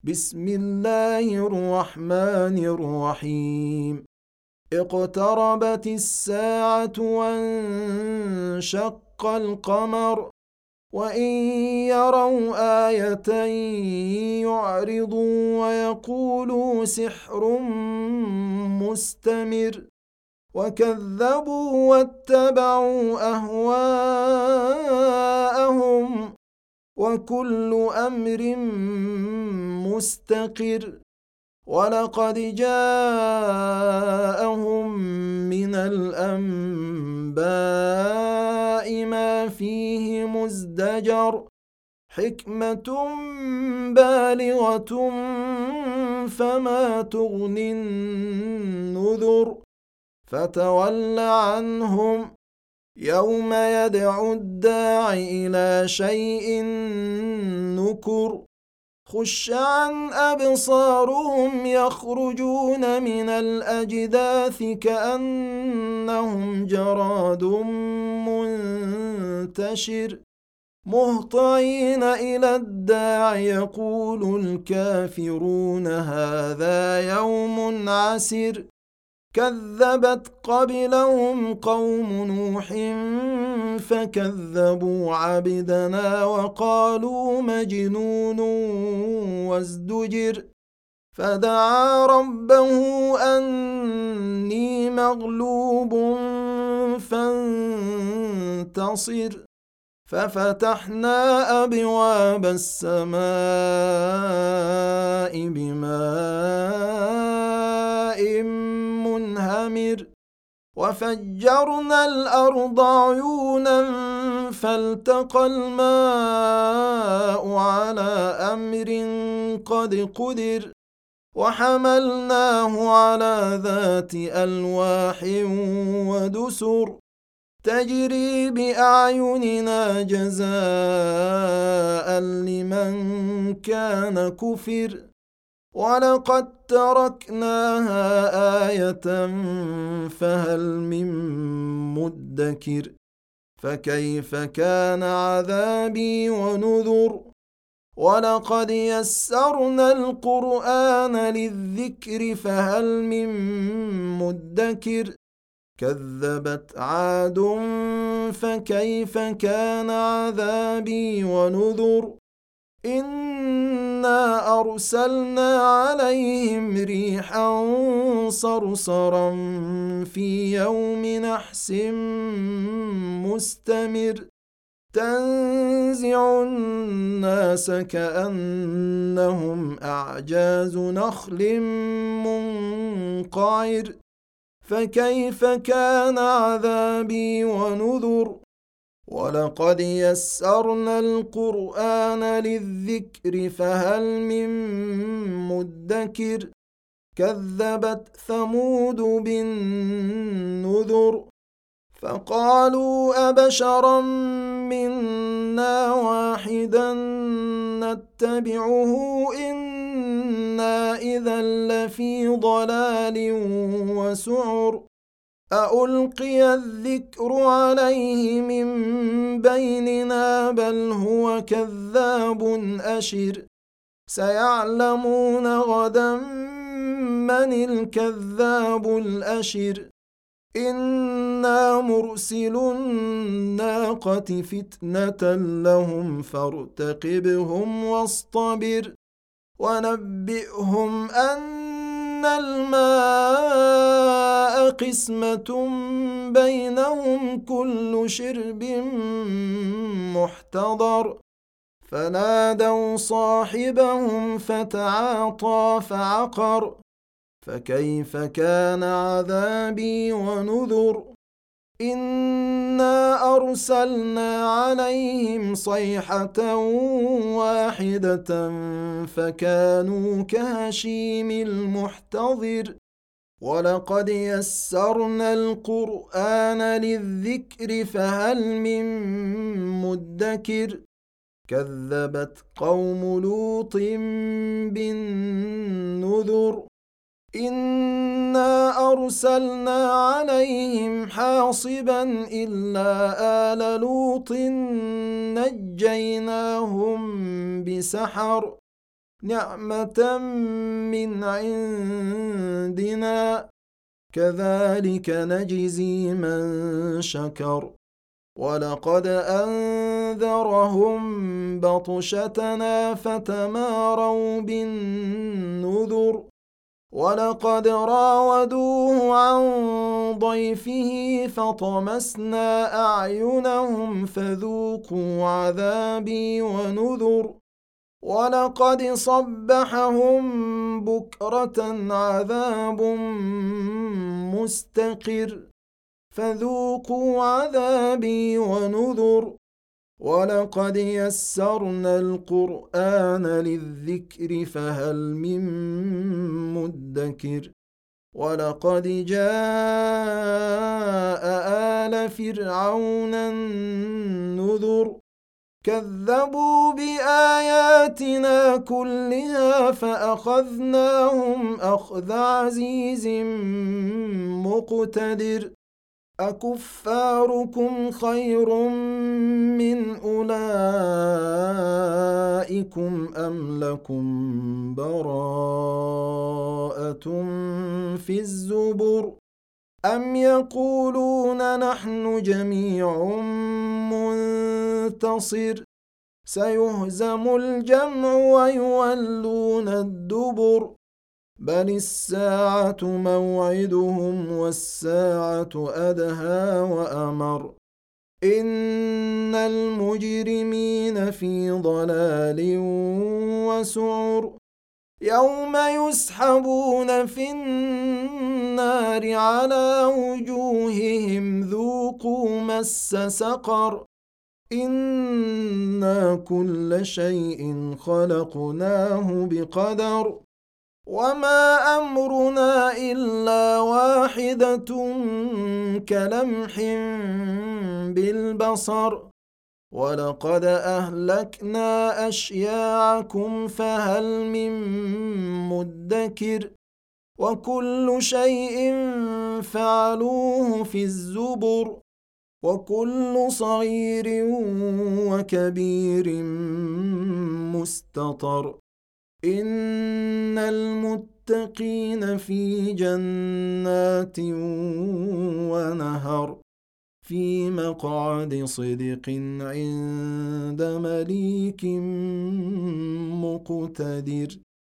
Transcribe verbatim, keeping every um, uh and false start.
بسم الله الرحمن الرحيم. اقتربت الساعة وانشق القمر وإن يروا آية يعرضوا ويقولوا سحر مستمر وكذبوا واتبعوا أهواءهم وكل أمر مستقر ولقد جاءهم من الأنباء ما فيه مزدجر حكمة بالغة فما تغني النذر فتول عنهم يوم يدعو الداع إلى شيء نكر خش عن أبصارهم يخرجون من الأجداث كأنهم جراد منتشر مهطعين إلى الداع يقول الكافرون هذا يوم عسر كذبت قبلهم قوم نوح فكذبوا عبدنا وقالوا مجنون وازدجر فدعا ربه أني مغلوب فانتصر ففتحنا أبواب السماء بماء منهمر وفجرنا الأرض عيونا فالتقى الماء على أمر قد قدر وحملناه على ذات ألواح ودسر تجري بأعيننا جزاء لمن كان كفر ولقد تركناها آية فهل من مدكر فكيف كان عذابي ونذر ولقد يسرنا القرآن للذكر فهل من مدكر كذبت عاد فكيف كان عذابي ونذر إنا أرسلنا عليهم ريحا صرصرا في يوم نحس مستمر تنزع الناس كأنهم أعجاز نخل منقعر فكيف كان عذابي ونذر ولقد يسرنا القرآن للذكر فهل من مدكر كذبت ثمود بالنذر فقالوا أبشرا منا واحدا نتبعه إنا إذا لفي ضلال وسعر أألقي الذكر عليه من بيننا بل هو كذاب أشر سيعلمون غدا من الكذاب الأشر إنا مرسل الناقة فتنة لهم فارتقبهم واصطبر ونبئهم أن الماء قسمة بينهم كل شرب محتضر فنادوا صاحبهم فتعاطى فعقر فكيف كان عذابي ونذر إنا أرسلنا عليهم صيحة واحدة فكانوا كهشيم المحتضر ولقد يسرنا القرآن للذكر فهل من مدكر كذبت قوم لوط بالنذر إنا أرسلنا عليهم حاصبا إلا آل لوط نجيناهم بسحر نعمة من عندنا كذلك نجزي من شكر ولقد أنذرهم بطشتنا فتماروا بالنذر ولقد راودوه عن ضيفه فطمسنا أعينهم فذوقوا عذابي ونذر ولقد صبحهم بكرة عذاب مستقر فذوقوا عذابي ونذر ولقد يسرنا القرآن للذكر فهل من مدكر ولقد جاء آل فرعون النذر كذبوا بآياتنا كلها فأخذناهم أخذ عزيز مقتدر أكفاركم خير من أولئكم أم لكم براءة في الزبر أم يقولون نحن جميع منتصر سيهزم الجمع ويولون الدبر بل الساعة موعدهم والساعة أدهى وأمر إن المجرمين في ضلال وسعر يوم يسحبون في النار على وجوههم ذوقوا مس سقر إنا كل شيء خلقناه بقدر وما أمرنا إلا واحدة كلمح بالبصر ولقد أهلكنا أشياعكم فهل من مدكر وكل شيء فعلوه في الزبر وكل صغير وكبير مستطر إن المتقين في جنات ونهر في مقعد صدق عند مليك مقتدر.